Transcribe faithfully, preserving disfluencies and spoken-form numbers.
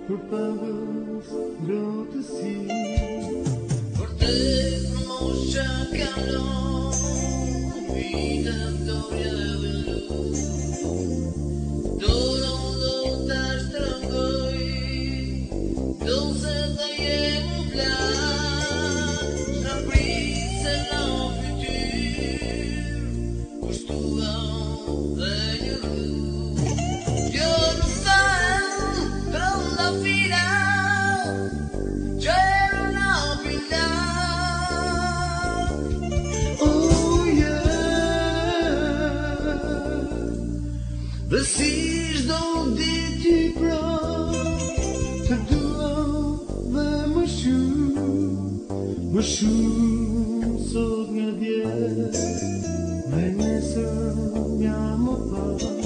për pagës ngrotësi. Vërtet në moshë kalon, kufita dorja dhe lu. Dorën do ta shtrëngoj, do se të jem u plan, shtraprise në fytyr, kushtuan dhe një rrugë. Jo nuk fal, trënda fila, dhe si çdo ditë ti pra të dua dhe më shumë, më shumë sot nga dje, me nesër jam më pa.